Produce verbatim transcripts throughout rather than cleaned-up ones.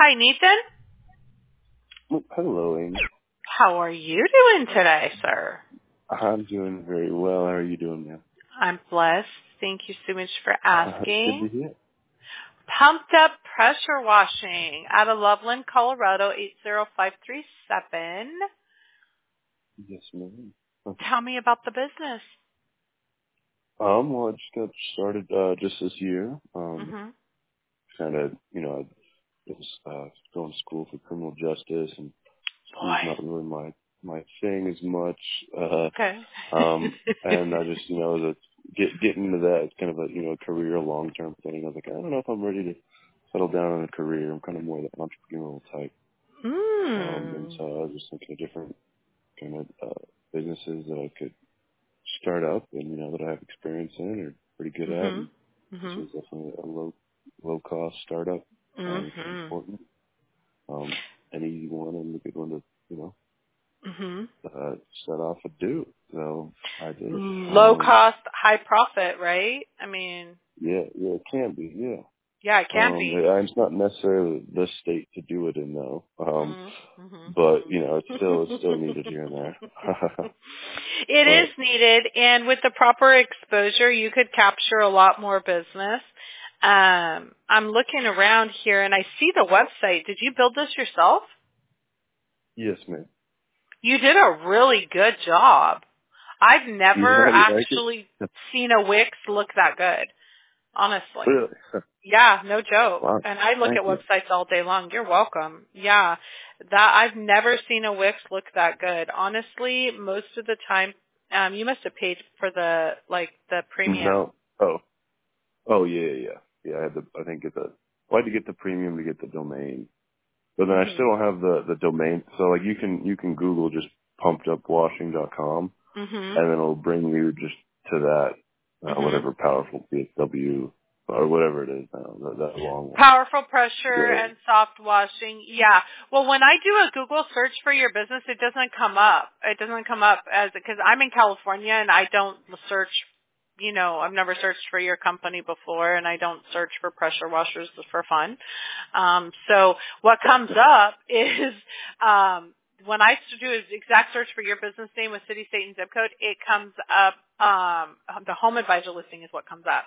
Hi, Nathan. Hello, Amy. How are you doing today, sir? I'm doing very well. How are you doing, ma'am? I'm blessed. Thank you so much for Uh, good asking. to hear. Pumped Up Pressure Washing out of Loveland, Colorado, eight zero five three seven. Yes, ma'am. Tell me about the business. Um, well, I just got started uh, just this year. Um, Mm-hmm. kind of, you know, I was uh, going to school for criminal justice, and school's Boy. not really my my thing as much. Uh, Okay. um, and I just, you know, the, get getting into that, it's kind of a, you know, career long term thing. I was like, I don't know if I'm ready to settle down in a career. I'm kind of more the entrepreneurial type. Um, and mm. so I was just thinking of different kind of uh, businesses that I could start up and, you know, that I have experience in or pretty good at. And Mm-hmm. this Mm-hmm. was definitely a low, low cost startup, uh, which is Mm-hmm. important. Um, an easy one and a good one to, you know, Mm-hmm. uh, set off and do. So I did. Low Um, cost, high profit, right? I mean, yeah, yeah, it can be, yeah. yeah, it can Um, be. it's not necessarily the state to do it in though. Um, Mm-hmm. but, you know, it's still, it's still Mm-hmm. needed here and there. It is but needed, and with the proper exposure, you could capture a lot more business. Um, I'm looking around here, and I see the website. Did you build this yourself? yes, ma'am. You did a really good job. I've Yeah, never how do you like it? actually seen a Wix look that good, honestly. Really? Yeah, no joke. Wow. And I look Thank at you. websites all day long. You're welcome. Yeah. That I've never seen a Wix look that good. Honestly, most of the time, um, you must have paid for the like the premium. No. Oh. Oh yeah, yeah, yeah. Yeah, I had to. I think get the. Well, I had to get the premium to get the domain, but then I Mhm. still don't have the the domain. So like you can you can Google just pumped up washing dot com, Mhm. and then it'll bring you just to that uh, Mhm. whatever powerful P S W or whatever it is now that, that long one. Powerful pressure So and soft washing. Yeah. Well, when I do a Google search for your business, it doesn't come up. It doesn't come up as because I'm in California and I don't search. You know, I've never searched for your company before, and I don't search for pressure washers for fun. Um, so what comes up is um, when I do an exact search for your business name with city, state, and zip code, it comes up. Um, the home advisor listing is what comes up.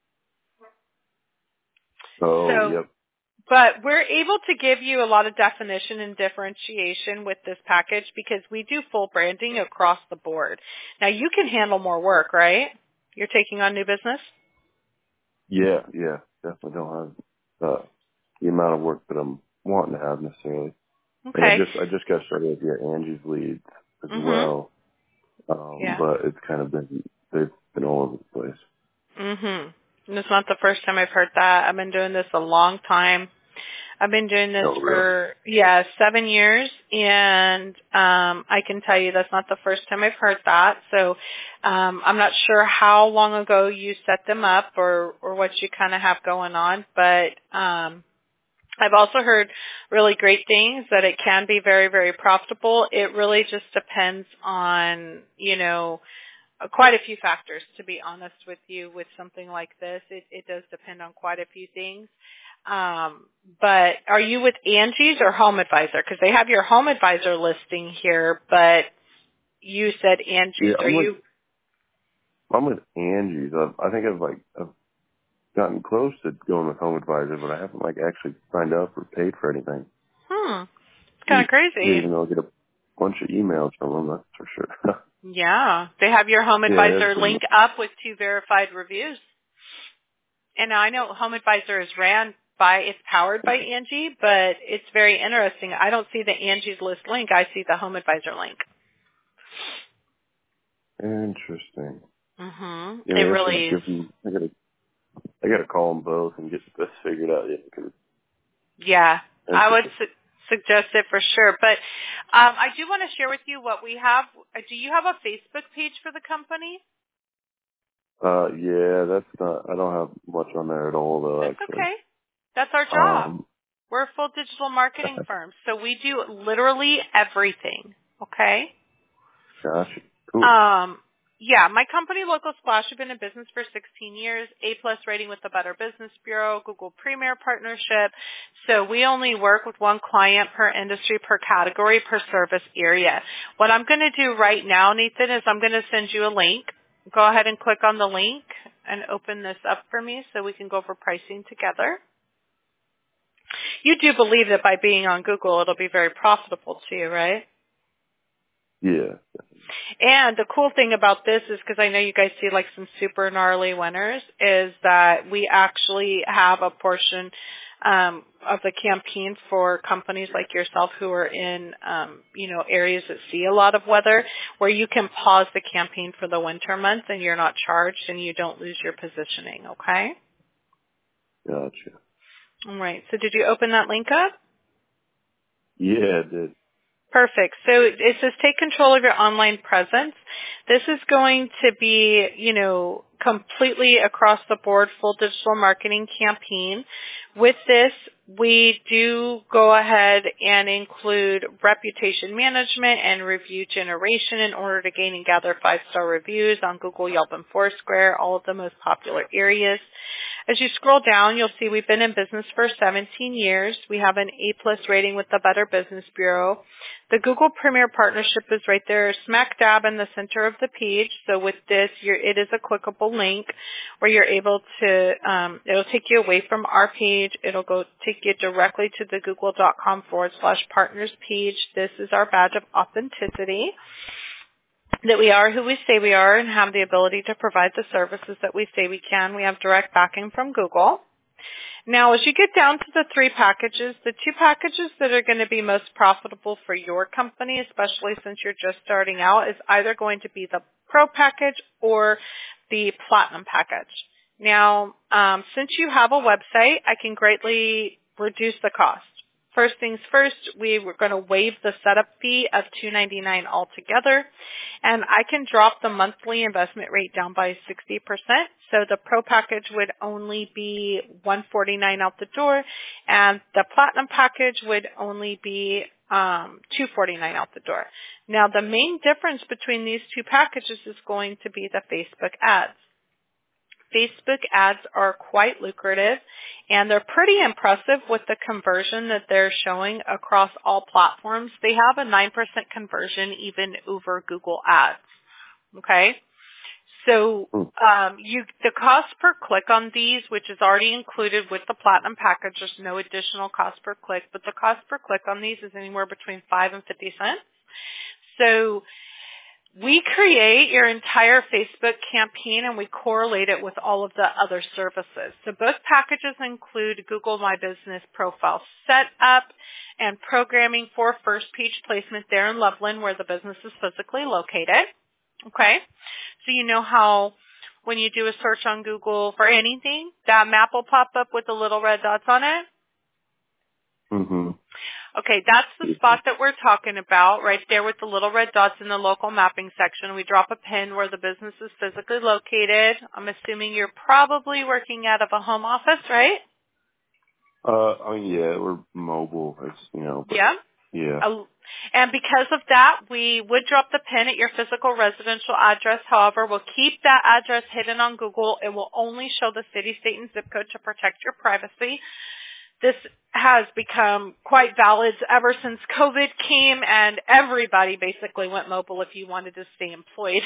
oh So yep. but we're able to give you a lot of definition and differentiation with this package because we do full branding across the board. Now you can handle more work, right? You're taking on new business? Yeah, yeah. Definitely don't have uh, the amount of work that I'm wanting to have necessarily. And I Okay. just I just got started with yeah, Angie's leads as Mhm. well. Um, Yeah. but it's kind of been they've been all over the place. Mhm. And it's not the first time I've heard that. I've been doing this a long time. I've been doing this Oh really? for yeah, seven years and um I can tell you that's not the first time I've heard that. So um I'm not sure how long ago you set them up or or what you kind of have going on, but um I've also heard really great things that it can be very, very profitable. It really just depends on, you know, uh, quite a few factors, to be honest with you, with something like this. It, it does depend on quite a few things. Um, but are you with Angie's or Home Advisor? Because they have your Home Advisor listing here, but you said Yeah, Angie's. Are I'm with you? I'm with Angie's. I've, I think I've like I've gotten close to going with Home Advisor, but I haven't like actually signed up or paid for anything. Hmm. It's kind of E- Yeah, crazy. even though I get a bunch of emails from them, that's for sure. Yeah. They have your Home yeah, it has Advisor been. link up with two verified reviews. And I know Home Advisor is ran by, it's powered by Angie, but it's very interesting. I don't see the Angie's List link. I see the Home Advisor link. Interesting. Mhm. Yeah, It maybe I should really is. give them. I gotta I gotta call them both and get this figured out. Yeah, 'cause Yeah, it's I would interesting. su- suggest it for sure. But um, I do want to share with you what we have. Uh, Do you have a Facebook page for the company? Uh, yeah, that's not. I don't have much on there at all though. That's Actually. okay. That's our job. Um. We're a full digital marketing firm, so we do literally everything. Okay. Gotcha. Cool. Um, Yeah, my company, Local Splash, have been in business for sixteen years, A-plus rating with the Better Business Bureau, Google Premier Partnership. So we only work with one client per industry, per category, per service area. What I'm going to do right now, Nathan, is I'm going to send you a link. Go ahead and click on the link and open this up for me so we can go over pricing together. You do believe that by being on Google, it'll be very profitable to you, right? Yeah. And the cool thing about this is, because I know you guys see like some super gnarly winners, is that we actually have a portion um, of the campaign for companies like yourself who are in, um, you know, areas that see a lot of weather, where you can pause the campaign for the winter months and you're not charged and you don't lose your positioning, okay? Gotcha. All right. So did you open that link up? Yeah, it did. Perfect. So it says take control of your online presence. This is going to be, you know, completely across the board full digital marketing campaign. With this, we do go ahead and include reputation management and review generation in order to gain and gather five-star reviews on Google, Yelp, and Foursquare, all of the most popular areas. As you scroll down, you'll see we've been in business for seventeen years. We have an A-plus rating with the Better Business Bureau. The Google Premier Partnership is right there, smack dab in the center of the page. So with this, you're, it is a clickable link where you're able to, um, it'll take you away from our page. It'll go take you directly to the google.com forward slash partners page. This is our badge of authenticity, that we are who we say we are and have the ability to provide the services that we say we can. We have direct backing from Google. Now, as you get down to the three packages, the two packages that are going to be most profitable for your company, especially since you're just starting out, is either going to be the Pro package or the Platinum package. Now, um, since you have a website, I can greatly reduce the cost. First things first, we were going to waive the setup fee of two hundred ninety-nine dollars altogether, and I can drop the monthly investment rate down by sixty percent. So the Pro package would only be one hundred forty-nine dollars out the door, and the Platinum package would only be um, two hundred forty-nine dollars out the door. Now, the main difference between these two packages is going to be the Facebook ads. Facebook ads are quite lucrative, and they're pretty impressive with the conversion that they're showing across all platforms. They have a nine percent conversion even over Google ads. Okay? So um, you the cost per click on these, which is already included with the Platinum package, there's no additional cost per click, but the cost per click on these is anywhere between five and fifty cents. So we create your entire Facebook campaign and we correlate it with all of the other services. So both packages include Google My Business profile setup and programming for first page placement there in Loveland, where the business is physically located. Okay? So you know how when you do a search on Google for anything, that map will pop up with the little red dots on it? Mm-hmm. Okay, that's the spot that we're talking about, right there with the little red dots in the local mapping section. We drop a pin where the business is physically located. I'm assuming you're probably working out of a home office, right? Uh, I mean, yeah, we're mobile. It's, you know. But, yeah? Yeah. Uh, and because of that, we would drop the pin at your physical residential address. However, we'll keep that address hidden on Google. It will only show the city, state, and zip code to protect your privacy. This has become quite valid ever since COVID came and everybody basically went mobile if you wanted to stay employed.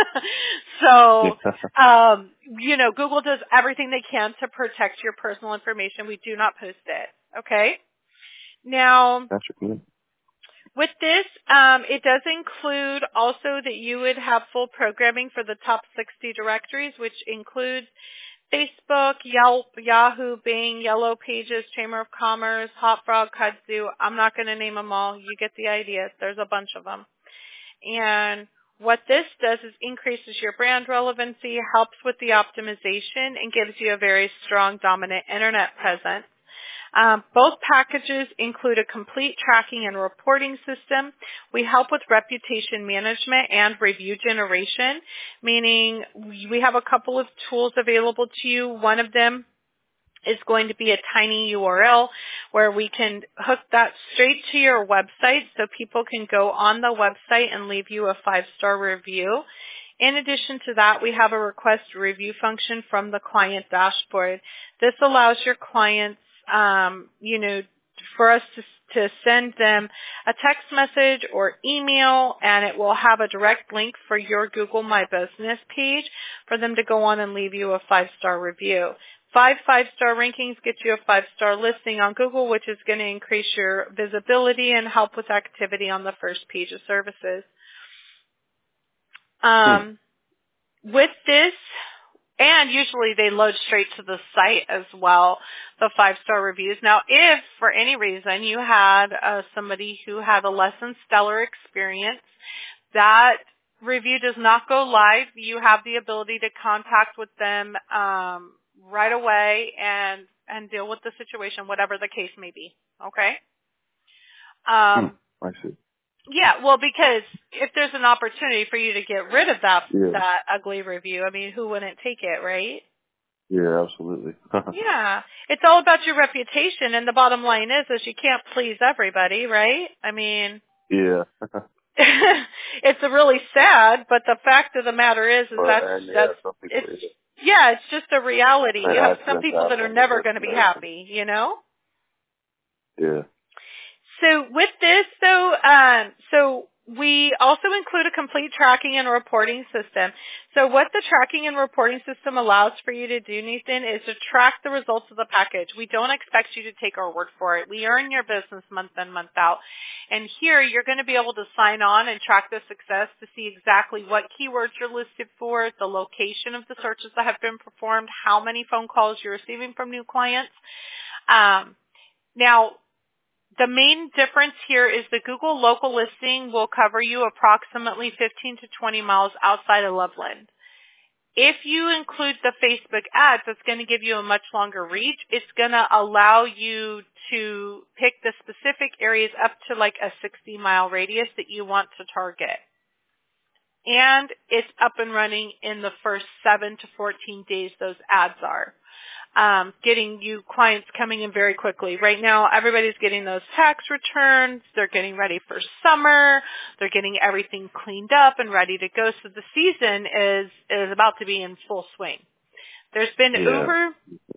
so, um, you know, Google does everything they can to protect your personal information. We do not post it. Okay? Now, That's good. With this, um, it does include also that you would have full programming for the top sixty directories, which includes Facebook, Yelp, Yahoo, Bing, Yellow Pages, Chamber of Commerce, Hot Frog, Kudzu. I'm not going to name them all. You get the idea. There's a bunch of them. And what this does is increases your brand relevancy, helps with the optimization, and gives you a very strong, dominant internet presence. Um, both packages include a complete tracking and reporting system. We help with reputation management and review generation, meaning we have a couple of tools available to you. One of them is going to be a tiny U R L where we can hook that straight to your website so people can go on the website and leave you a five-star review. In addition to that, we have a request review function from the client dashboard. This allows your clients, um, you know, for us to, to send them a text message or email, and it will have a direct link for your Google My Business page for them to go on and leave you a five-star review. Five five-star rankings get you a five-star listing on Google, which is going to increase your visibility and help with activity on the first page of services. Um, hmm. With this, and usually they load straight to the site as well, the five-star reviews. Now, if for any reason you had uh, somebody who had a less than stellar experience, that review does not go live. You have the ability to contact with them um, right away and and deal with the situation, whatever the case may be. Okay? Um, hmm. I see. Yeah, well, because if there's an opportunity for you to get rid of that Yeah. that ugly review, I mean, who wouldn't take it, right? Yeah, absolutely. Yeah, it's all about your reputation, and the bottom line is, is you can't please everybody, right? I mean, yeah. it's really sad, but the fact of the matter is, is But, that's and, yeah, that's some people, it's yeah, it's just a reality. and You have some accidents people that are happen, never that's going to be amazing. happy, you know. Yeah. So with this, though, um, so we also include a complete tracking and reporting system. So what the tracking and reporting system allows for you to do, Nathan, is to track the results of the package. We don't expect you to take our word for it. We earn your business month in, month out. And here you're going to be able to sign on and track the success to see exactly what keywords you're listed for, the location of the searches that have been performed, how many phone calls you're receiving from new clients. Um, now, the main difference here is the Google local listing will cover you approximately fifteen to twenty miles outside of Loveland. If you include the Facebook ads, it's going to give you a much longer reach. It's going to allow you to pick the specific areas up to like a sixty mile radius that you want to target. And it's up and running in the first seven to fourteen days those ads are. Um, getting you clients coming in very quickly. Right now, everybody's getting those tax returns. They're getting ready for summer. They're getting everything cleaned up and ready to go. So the season is is about to be in full swing. There's been Yeah. over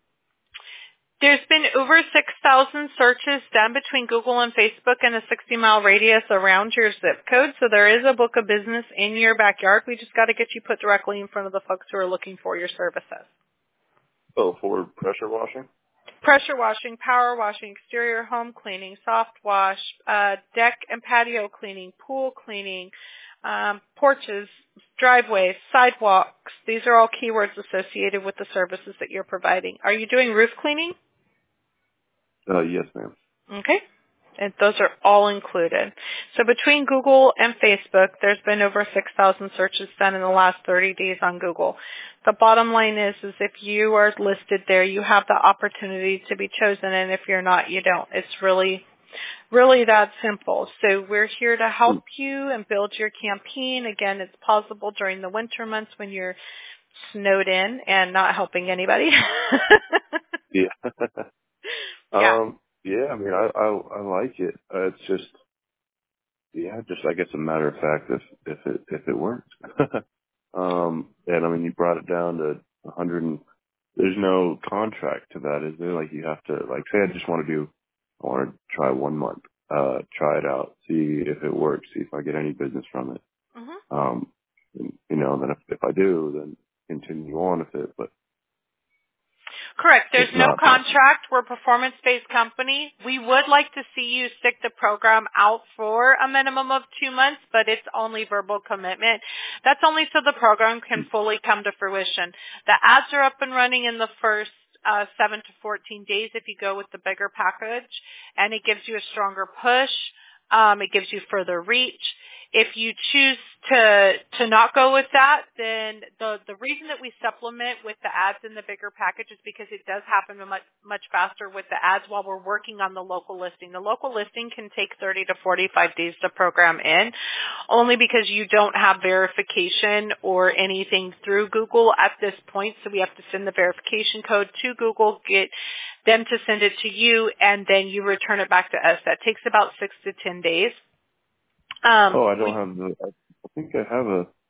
there's been over six thousand searches done between Google and Facebook in a sixty mile radius around your zip code. So there is a book of business in your backyard. We just got to get you put directly in front of the folks who are looking for your services. Oh, for pressure washing? Pressure washing, power washing, exterior home cleaning, soft wash, uh, deck and patio cleaning, pool cleaning, um, porches, driveways, sidewalks. These are all keywords associated with the services that you're providing. Are you doing roof cleaning? Uh, yes, ma'am. Okay. And those are all included. So between Google and Facebook, there's been over six thousand searches done in the last thirty days on Google. The bottom line is, is if you are listed there, you have the opportunity to be chosen, and if you're not, you don't. It's really, really that simple. So we're here to help you and build your campaign. Again, it's possible during the winter months when you're snowed in and not helping anybody. yeah. yeah. Um, yeah, I mean, I, I, I like it. Uh, it's just, yeah, just, I guess a matter of fact if, if it, if it works. um, and I mean, you brought it down to a hundred and there's no contract to that, is there? Like you have to, like, say I just want to do, I want to try one month, uh, try it out, see if it works, see if I get any business from it. Mm-hmm. Um, and, you know, and then if, if I do, then continue on with it, but correct. There's it's no not. contract. We're a performance-based company. We would like to see you stick the program out for a minimum of two months, but it's only verbal commitment. That's only so the program can fully come to fruition. The ads are up and running in the first uh, seven to fourteen days if you go with the bigger package, and it gives you a stronger push. Um, it gives you further reach. If you choose to to not go with that, then the the reason that we supplement with the ads in the bigger package is because it does happen much much faster with the ads while we're working on the local listing. The local listing can take thirty to forty-five days to program in, only because you don't have verification or anything through Google at this point. So we have to send the verification code to Google, get them to send it to you, and then you return it back to us. That takes about six to ten days. Um, oh, I don't we, have the, I, I think I have a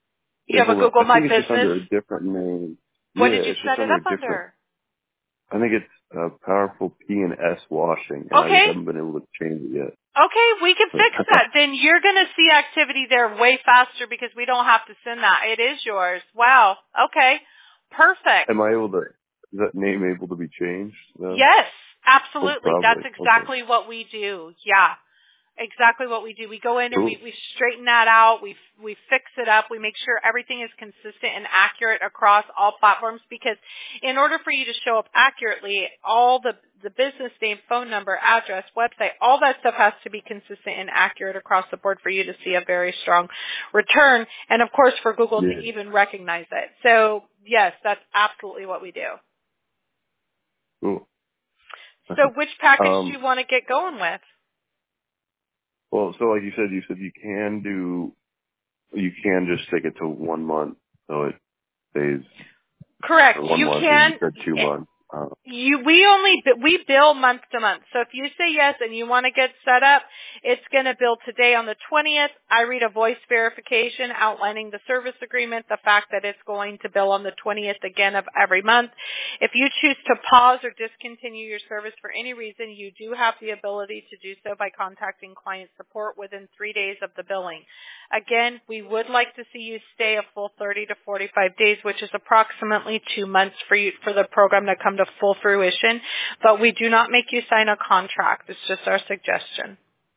You Wait, have a hold on. Google I My think it's just Business? under a different name. What Yeah, did you it's just set it under up a different. under? I think it's uh, Powerful P and S Washing, and I just Okay. haven't been able to change it yet. Okay, we can fix But, that. Then you're going to see activity there way faster because we don't have to send that. It is yours. Wow. Okay. Perfect. am I able to? Is that name able to be changed? Though? Yes, Oh, absolutely. That's probably. Okay. exactly what we do. Yeah. Exactly what we do. We go in and Cool. we, we straighten that out. We we fix it up. We make sure everything is consistent and accurate across all platforms because in order for you to show up accurately, all the, the business name, phone number, address, website, all that stuff has to be consistent and accurate across the board for you to see a very strong return and, of course, for Google Yeah. to even recognize it. So, yes, that's absolutely what we do. Cool. So which package um, do you want to get going with? well, so like you said, you said you can do, you can just stick it to one month, so it stays Correct. for one You month, or you can. said two months. Uh, You, we only, we bill month to month. So if you say yes and you want to get set up, it's going to bill today on the twentieth. I read a voice verification outlining the service agreement, the fact that it's going to bill on the twentieth again of every month. If you choose to pause or discontinue your service for any reason, you do have the ability to do so by contacting client support within three days of the billing. Again, we would like to see you stay a full thirty to forty-five days, which is approximately two months for you, for the program to come to full fruition, but we do not make you sign a contract. It's just our suggestion.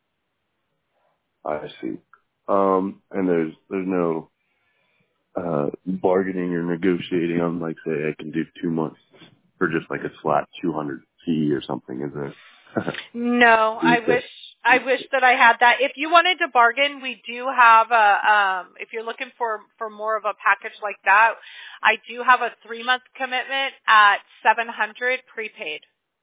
I see. Um, and there's there's no uh, bargaining or negotiating on, like, say, I can do two months for just like a flat two hundred fee or something, is there? No, I wish I wish that I had that. If you wanted to bargain, we do have a. Um, if you're looking for for more of a package like that, I do have a three month commitment at seven hundred prepaid.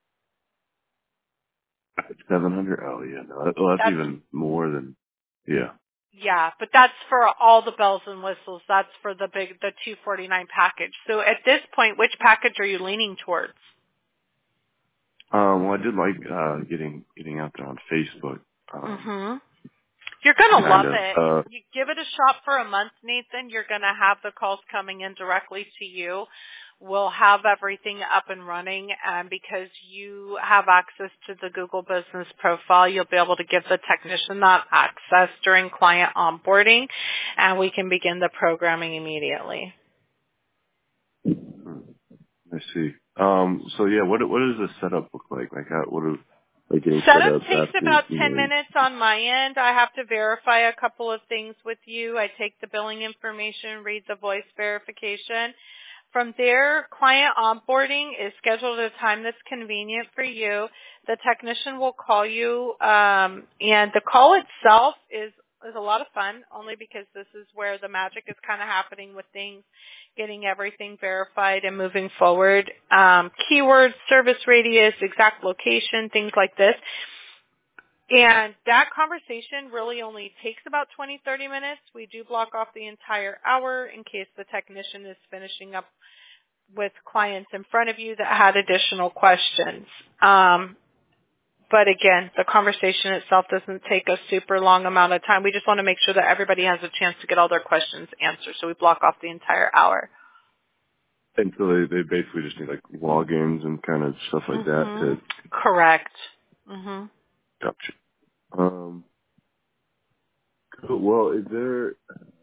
seven hundred? Oh, yeah, no. That, well, that's That's even more than, yeah. yeah, but that's for all the bells and whistles. That's for the big the two forty-nine package. So at this point, which package are you leaning towards? Um, well, I did like uh, getting getting out there on Facebook. Um, Mhm. You're going to kind love of. it. Uh, You give it a shot for a month, Nathan. You're going to have the calls coming in directly to you. We'll have everything up and running, and because you have access to the Google Business Profile, you'll be able to give the technician that access during client onboarding, and we can begin the programming immediately. I see. Um, so yeah, what what does the setup look like? Like, how, what do like getting set Setup up takes after? about You ten know, minutes on my end. I have to verify a couple of things with you. I take the billing information, read the voice verification. From there, client onboarding is scheduled at a time that's convenient for you. The technician will call you, um, and the call itself is is a lot of fun, only because this is where the magic is kind of happening with things, getting everything verified and moving forward. Um, keywords, service radius, exact location, things like this. And that conversation really only takes about twenty, thirty minutes. We do block off the entire hour in case the technician is finishing up with clients in front of you that had additional questions. Um, but again, the conversation itself doesn't take a super long amount of time. We just want to make sure that everybody has a chance to get all their questions answered. So we block off the entire hour. and so they they basically just need like logins and kind of stuff like that Mm-hmm. to. Correct. Mm-hmm. Gotcha. Um, cool. Well, is there?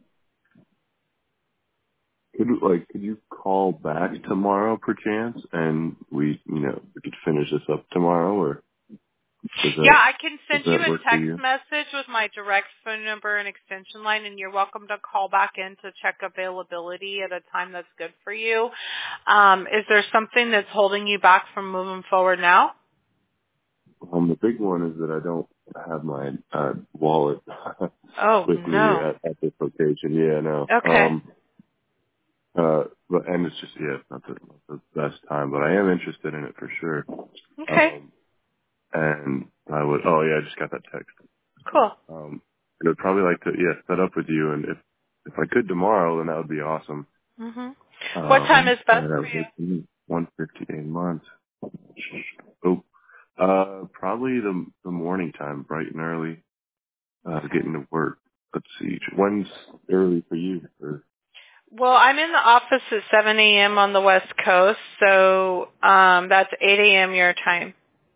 Could like could you call back tomorrow, perchance, and we you know we could finish this up tomorrow, or does Yeah, that I can does send you that a work for text you? message with my direct phone number and extension line, and you're welcome to call back in to check availability at a time that's good for you. Um, is there something that's holding you back from moving forward now? Um, the big one is that I don't have my uh, wallet Oh, with me no. at, at this location. Yeah, no. Okay. Um, uh, but and it's just yeah, it's not the, not the best time, but I am interested in it for sure. Okay. Um, and I would. Oh yeah, I just got that text. Cool. Um, I would probably like to yeah set up with you, and if if I could tomorrow, then that would be awesome. Mhm. What time Um, is and best that for you? would be one fifty a month. Oh, uh, probably the the morning time, bright and early. Uh, Okay. getting to work. Let's see. When's early for you? Or, Well, I'm in the office at seven a.m. on the West Coast, so um, that's eight a.m. your time.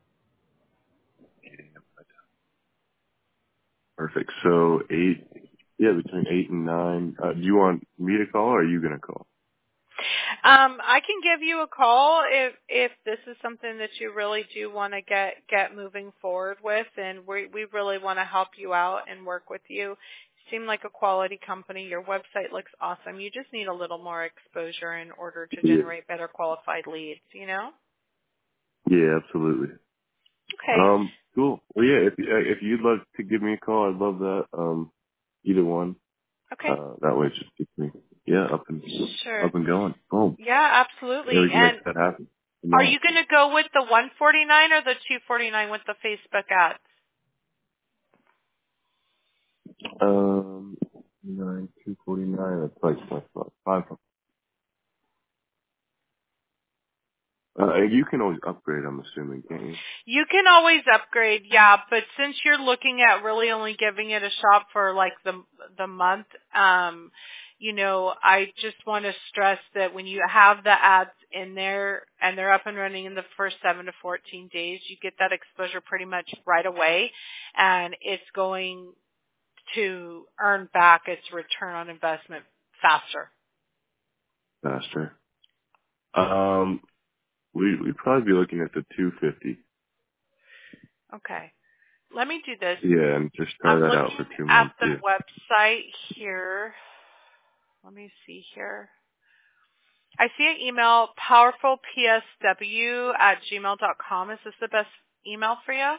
Perfect. So eight, yeah, between eight and nine. Uh, do you want me to call, or are you gonna call? Um, I can give you a call if if this is something that you really do want to get get moving forward with, and we we really want to help you out and work with you. You seem like a quality company. Your website looks awesome. You just need a little more exposure in order to Yeah. generate better qualified leads. You know? Yeah, absolutely. Okay. Um, cool. Well, yeah, if if you'd love to give me a call, I'd love that. Um, either one. Okay. Uh, that way it just keeps me, yeah, up and Sure. up and going. Boom. Yeah, Yeah, absolutely. we can And make that happen are tomorrow. you going to go with the one forty-nine or the two forty-nine with the Facebook ads? Um, nine two forty nine. That's like five. five. Uh, you can always upgrade. I'm assuming, can't you? You can always upgrade, yeah, but since you're looking at really only giving it a shot for like the the month, um, you know, I just want to stress that when you have the ads in there and they're up and running in the first seven to fourteen days, you get that exposure pretty much right away, and it's going to earn back its return on investment faster. Faster. Um, we we'd probably be looking at the two fifty. Okay. Let me do this. Yeah, and just try I'm that out for looking two at months. the Yeah. website here. Let me see here. I see an email, powerfulpsw at gmail dot com. Is this the best email for you?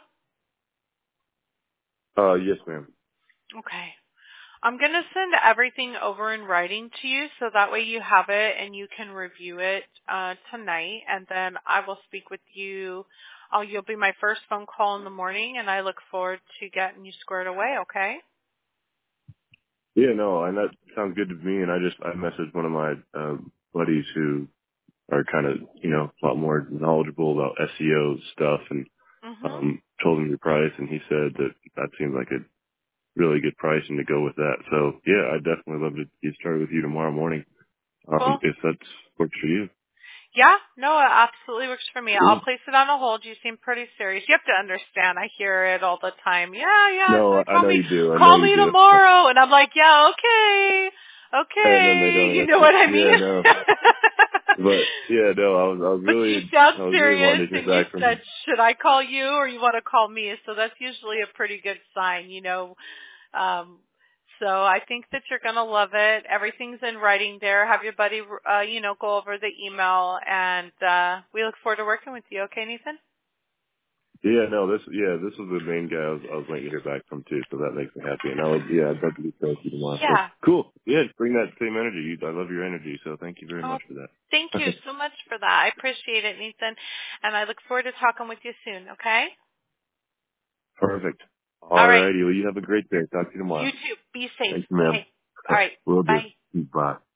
Uh, yes, ma'am. Okay. I'm going to send everything over in writing to you so that way you have it and you can review it uh, tonight. And then I will speak with you. Oh, you'll be my first phone call in the morning, and I look forward to getting you squared away, okay? Yeah, no, and that sounds good to me. And I just I messaged one of my uh, buddies who are kind of you know a lot more knowledgeable about S E O stuff, and Mm-hmm. um, told him your price, and he said that that seems like a really good price and to go with that. So yeah, I'd definitely love to get started with you tomorrow morning. Um, Cool. if that works for you. Yeah, no, it absolutely works for me. I'll Cool. place it on a hold. You seem pretty serious. You have to understand. I hear it all the time. Yeah, yeah. No, So I call know me, you do. I know call you me do. tomorrow, and I'm like, yeah, okay, And then they okay. don't You know answer. what I mean? Yeah, no. But yeah, no, I was I was But you really sound I was really serious, wanting to and hear you back from said, him. should I call you or you want to call me? So that's usually a pretty good sign, you know. Um, so I think that you're going to love it. Everything's in writing there. Have your buddy, uh, you know, go over the email, and uh, we look forward to working with you. Okay, Nathan? Yeah, no, this yeah, this was the main guy I was I was waiting to hear back from too, so that makes me happy. And I would yeah, I'd love to be with you tomorrow. So Yeah. cool. Yeah, bring that same energy. You I love your energy, so thank you very Oh, much for thank that. you so much for that. I appreciate it, Nathan, and I look forward to talking with you soon. Okay? Perfect. All right. Alrighty, well you have a great day. Talk to you You tomorrow. too. Be safe. Thank you, ma'am. Okay. All right. Will do. Bye. Bye.